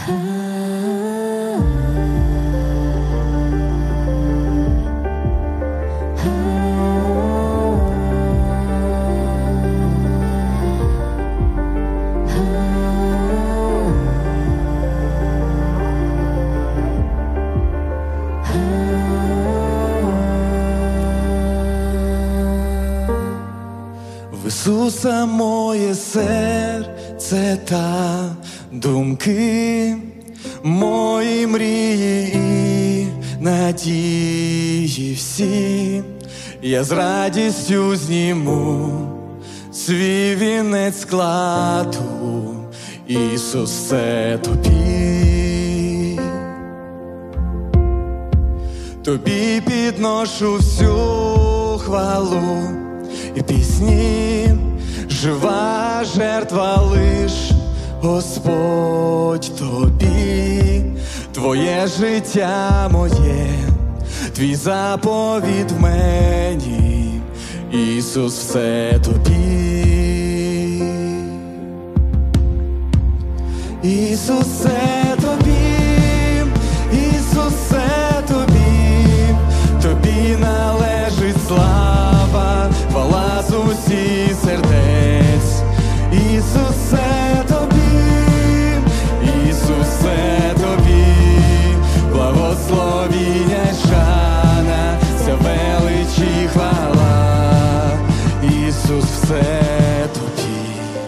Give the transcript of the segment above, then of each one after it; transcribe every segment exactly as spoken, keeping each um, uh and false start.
В Ісуса моє серце та думки, мої мрії і надії всі, я з радістю зніму свій вінець кладу, Ісус, це тобі. Тобі підношу всю хвалу і пісні, жива жертва лиш, Господь, тобі. Твоє життя моє, твій заповіт в мені, Ісус, все тобі. Ісус, все тобі, Ісус, все тобі, тобі належить слава, хвала з усіх сердець. Ісус, все тобі, Ісус, все тобі, благословіння й шана, вся велич і хвала. Ісус, все тобі.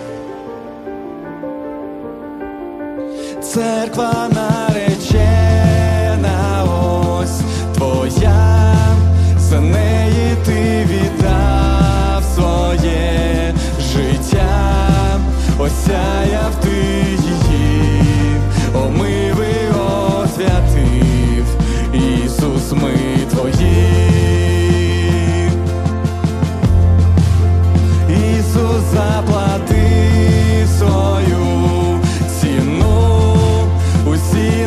Церква наречена ось твоя, за неї ти віддав своє життя, осяяв ти її, омив і освятив. Ісус, ми твої. Ісус заплатив свою ціну, усі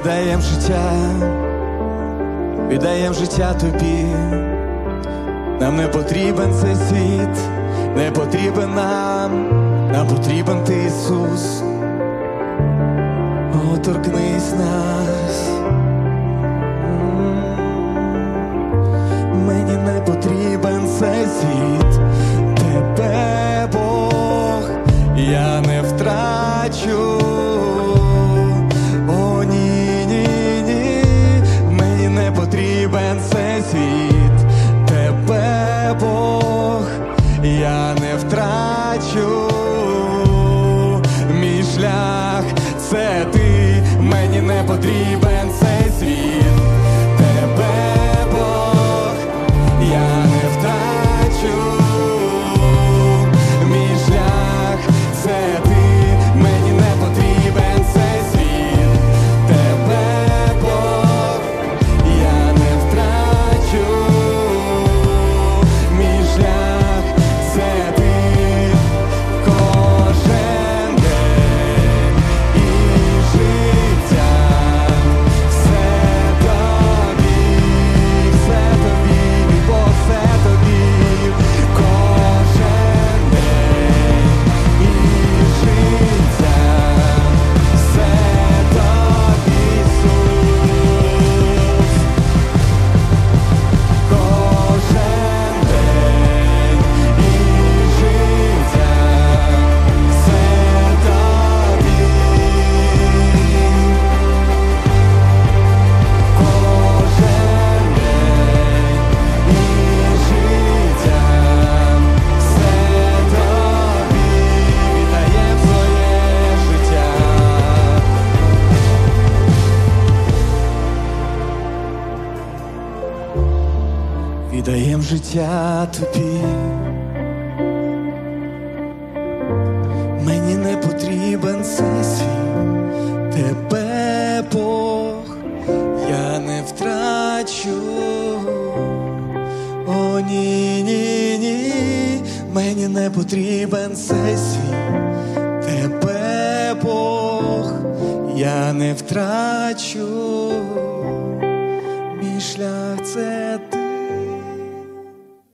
віддаєм життя, віддаєм життя тобі. Нам не потрібен цей світ, не потрібен нам, нам потрібен ти, Ісус. О, торкнись нас. Мені не потрібен цей світ, тебе, Бог, я не втрачу. О, ні, ні, ні, мені не потрібен цей світ, тебе, Бог, я не втрачу. Мій шлях — це ти, мені не потрібен цей світ, тебе, Бог, я не втрачу. Мій шлях — це ти, мені не потрібен цей світ, тебе, Бог, я не втрачу. Мій шлях — це ти. Кожен день і життя все тобі, все тобі, мій Бог, все тобі. Кожен день і життя все тобі, Ісус. Кожен день і життя все тобі. Кожен день і життя все тобі. Віддаєм своє життя. Віддаєм життя тобі. Мені не потрібен цей світ, тебе, Бог, я не втрачу. О, ні, ні, ні, мені не потрібен цей світ, тебе, Бог, я не втрачу. Мій шлях — це ти.